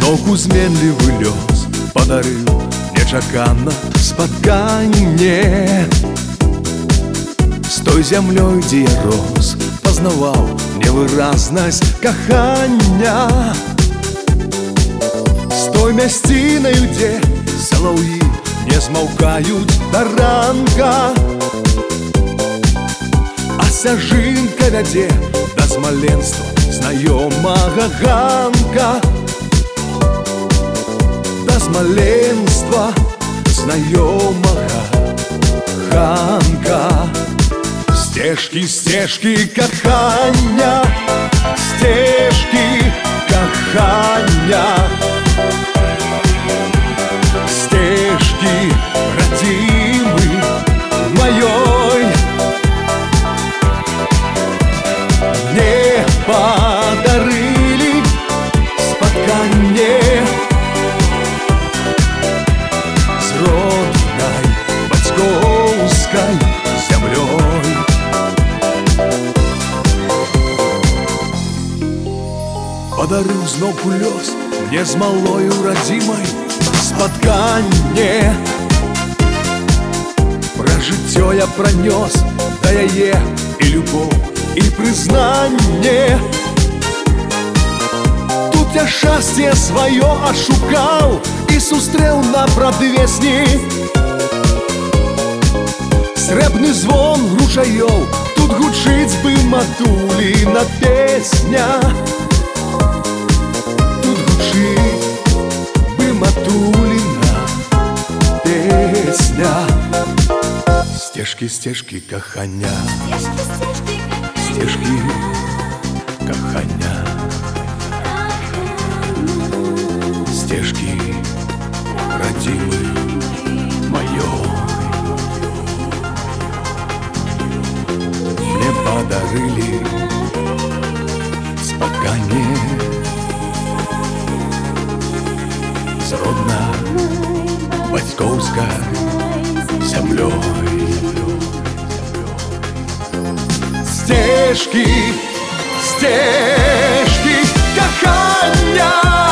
Зноўку зменлівы лёс падарыў нечакана спатканне з той зямлёй, дзе я рос, пазнаваў невыразнасць кахання, з той мясцінаю, дзе салаўі не змаўкаюць да ранка, а сяжынка вядзе да смаленства знаёмага ганка, да смаленства знаёмага ганка. Сцежкі, сцежкі кахання, сцежкі кахання, сцежкі радзімы маёй, мне падарылі спатканне з роднай бацькоўскай зямлёй. Падарыў зноўку лёс мне з малою радзімай спатканне. Пра жыццё я пранёс да яе і любоў, і прызнанне. Тут я шчасце сваё ашукаў і сустрэў на прадвесні. Срэбны звон ручаёў, тут гучыць бы матуліна песня. Матуліна песня. Сцежкі, сцежкі кахання, сцежкі кахання, сцежкі радзімы маёй, мне падарылі спатканне з роднай бацькоўскай зямлёй. Сцежкі, сцежкі кахання,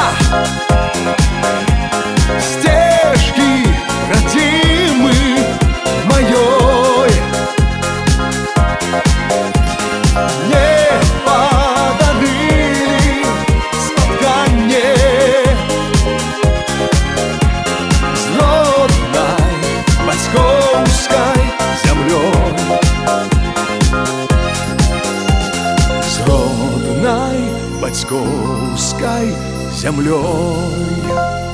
сцежкі радзімы маёй, мне падарылі спатканне з роднай бацькоўскай зямлёй, з роднай бацькоўскай зямлёй.